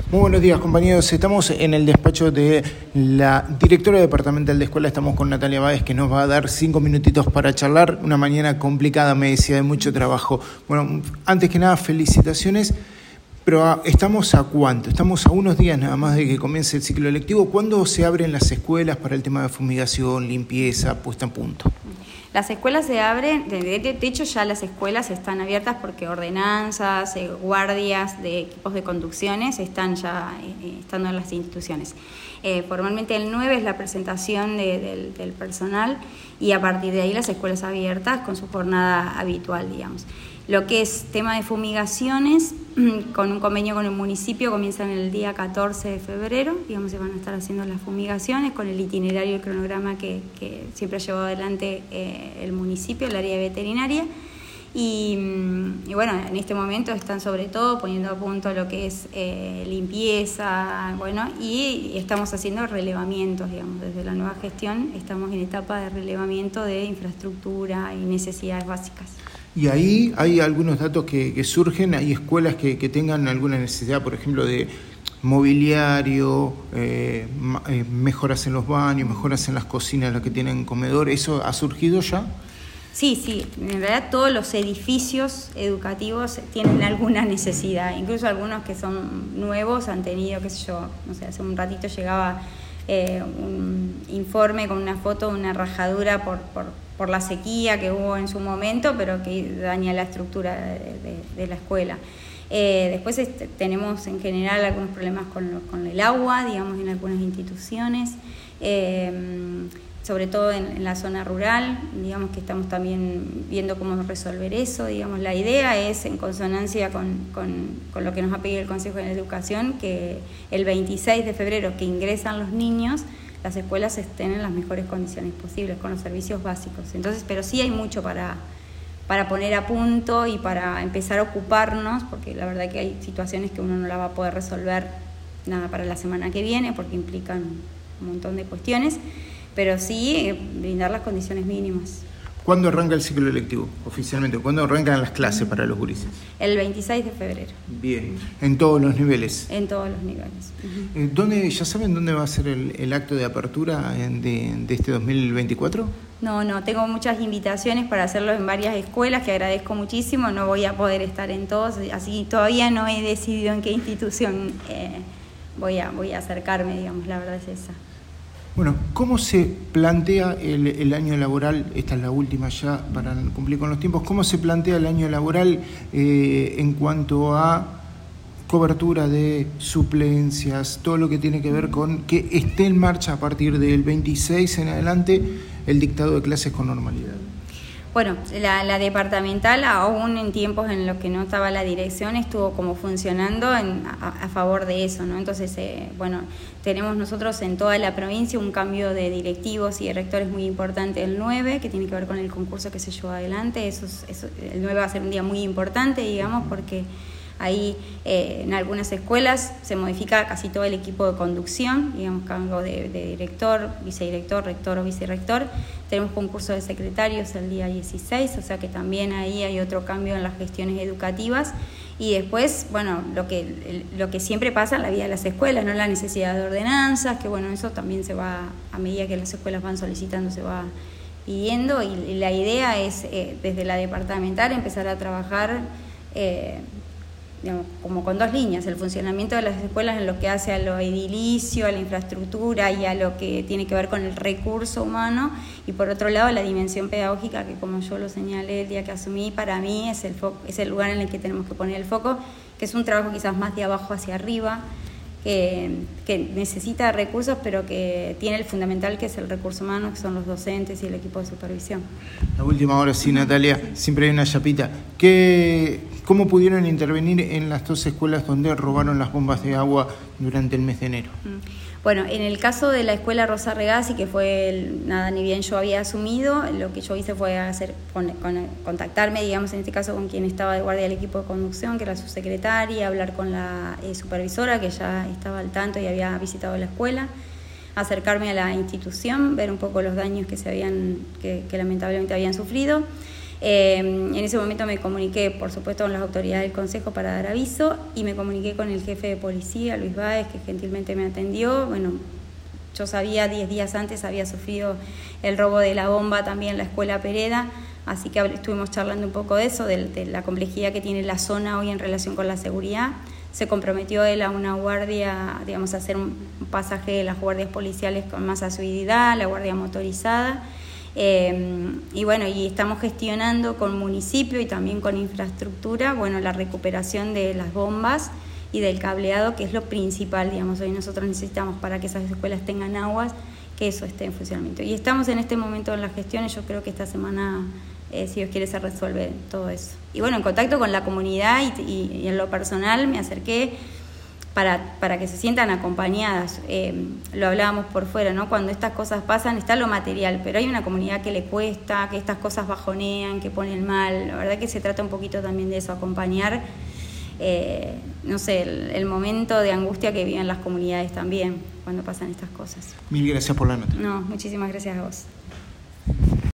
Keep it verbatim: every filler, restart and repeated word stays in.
Muy buenos días, compañeros. Estamos en el despacho de la directora departamental de escuela. Estamos con Natalia Báez, que nos va a dar cinco minutitos para charlar. Una mañana complicada, me decía, de mucho trabajo. Bueno, antes que nada, felicitaciones. Pero ¿estamos a cuánto? Estamos a unos días nada más de que comience el ciclo lectivo. ¿Cuándo se abren las escuelas para el tema de fumigación, limpieza, puesta a punto? Las escuelas se abren, de, de, de hecho ya las escuelas están abiertas porque ordenanzas, eh, guardias de equipos de conducciones están ya eh, estando en las instituciones. Eh, formalmente el nueve es la presentación de, del, del personal y a partir de ahí las escuelas abiertas con su jornada habitual, digamos. Lo que es tema de fumigaciones, con un convenio con el municipio, comienzan el día catorce de febrero, digamos, se van a estar haciendo las fumigaciones con el itinerario y el cronograma que, que siempre ha llevado adelante eh, el municipio, el área de veterinaria. Y, y bueno, en este momento están sobre todo poniendo a punto lo que es eh, limpieza, bueno, y, y estamos haciendo relevamientos, digamos, desde la nueva gestión estamos en etapa de relevamiento de infraestructura y necesidades básicas. Y ahí hay algunos datos que, que surgen, hay escuelas que, que tengan alguna necesidad, por ejemplo, de mobiliario, eh, eh, mejoras en los baños, mejoras en las cocinas, las que tienen comedor. ¿Eso ha surgido ya? Sí, sí, en realidad todos los edificios educativos tienen alguna necesidad, incluso algunos que son nuevos han tenido, qué sé yo, no sé, hace un ratito llegaba eh, un informe con una foto de una rajadura por, por, por la sequía que hubo en su momento, pero que daña la estructura de, de, de la escuela. Eh, después este, tenemos en general algunos problemas con, lo, con el agua, digamos, en algunas instituciones. Eh, sobre todo en, en la zona rural, digamos que estamos también viendo cómo resolver eso, digamos, la idea es en consonancia con, con, con lo que nos ha pedido el Consejo de Educación, que el veintiséis de febrero que ingresan los niños, las escuelas estén en las mejores condiciones posibles, con los servicios básicos. Entonces, pero sí hay mucho para, para poner a punto y para empezar a ocuparnos, porque la verdad que hay situaciones que uno no la va a poder resolver nada para la semana que viene, porque implican un montón de cuestiones, pero sí eh, brindar las condiciones mínimas. ¿Cuándo arranca el ciclo lectivo oficialmente? ¿Cuándo arrancan las clases para los gurises? El veintiséis de febrero. Bien, ¿en todos los niveles? En todos los niveles. Uh-huh. Eh, ¿dónde, ¿Ya saben dónde va a ser el, el acto de apertura en, de, de este dos mil veinticuatro? No, no, tengo muchas invitaciones para hacerlo en varias escuelas, que agradezco muchísimo, no voy a poder estar en todos, así todavía no he decidido en qué institución eh, voy, a, voy a acercarme, digamos, la verdad es esa. Bueno, ¿cómo se plantea el, el año laboral? Esta es la última ya para cumplir con los tiempos. ¿Cómo se plantea el año laboral eh, en cuanto a cobertura de suplencias, todo lo que tiene que ver con que esté en marcha a partir del veintiséis en adelante el dictado de clases con normalidad? Bueno, la, la departamental, aún en tiempos en los que no estaba la dirección, estuvo como funcionando en, a, a favor de eso, ¿no? Entonces, eh, bueno, tenemos nosotros en toda la provincia un cambio de directivos y de rectores muy importante el nueve, que tiene que ver con el concurso que se llevó adelante. Eso, es, eso, el nueve va a ser un día muy importante, digamos, porque ahí eh, en algunas escuelas se modifica casi todo el equipo de conducción, digamos, cambio de, de director, vicedirector, rector o vicerrector. Tenemos concurso de secretarios el día dieciséis, o sea que también ahí hay otro cambio en las gestiones educativas. Y después, bueno, lo que, lo que siempre pasa en la vida de las escuelas, ¿no? La necesidad de ordenanzas, que bueno, eso también se va, a medida que las escuelas van solicitando, se va pidiendo. Y, y la idea es, eh, desde la departamental, empezar a trabajar eh, digamos, como con dos líneas, el funcionamiento de las escuelas en lo que hace a lo edilicio, a la infraestructura y a lo que tiene que ver con el recurso humano, y por otro lado la dimensión pedagógica, que como yo lo señalé el día que asumí, para mí es el, foco, es el lugar en el que tenemos que poner el foco, que es un trabajo quizás más de abajo hacia arriba, que, que necesita recursos, pero que tiene el fundamental, que es el recurso humano, que son los docentes y el equipo de supervisión. La última hora, sí, Natalia, siempre hay una chapita. ¿Qué, ¿Cómo pudieron intervenir en las dos escuelas donde robaron las bombas de agua durante el mes de enero? Bueno, en el caso de la escuela Rosa Regazzi, que fue, el, nada, ni bien yo había asumido, lo que yo hice fue hacer con, con, contactarme, digamos, en este caso con quien estaba de guardia del equipo de conducción, que era su secretaria, hablar con la eh, supervisora, que ya estaba al tanto y había visitado la escuela, acercarme a la institución, ver un poco los daños que se habían, que, que lamentablemente habían sufrido. Eh, en ese momento me comuniqué, por supuesto, con las autoridades del Consejo para dar aviso y me comuniqué con el jefe de policía, Luis Báez, que gentilmente me atendió. Bueno, yo sabía, diez días antes había sufrido el robo de la bomba también en la escuela Pereda, así que estuvimos charlando un poco de eso, de, de la complejidad que tiene la zona hoy en relación con la seguridad. Se comprometió él a una guardia, digamos, a hacer un pasaje de las guardias policiales con más asiduidad, la guardia motorizada. Eh, y bueno, y estamos gestionando con municipio y también con infraestructura, bueno, la recuperación de las bombas y del cableado, que es lo principal, digamos. Hoy nosotros necesitamos, para que esas escuelas tengan aguas, que eso esté en funcionamiento. Y estamos en este momento en las gestiones. Yo creo que esta semana, eh, si Dios quiere, se resuelve todo eso. Y bueno, en contacto con la comunidad y, y, y en lo personal me acerqué para, para que se sientan acompañadas. Eh, lo hablábamos por fuera, ¿no? Cuando estas cosas pasan está lo material, pero hay una comunidad que le cuesta, que estas cosas bajonean, que ponen mal. La verdad que se trata un poquito también de eso, acompañar, eh, no sé, el, el momento de angustia que viven las comunidades también cuando pasan estas cosas. Mil gracias por la nota. No, muchísimas gracias a vos.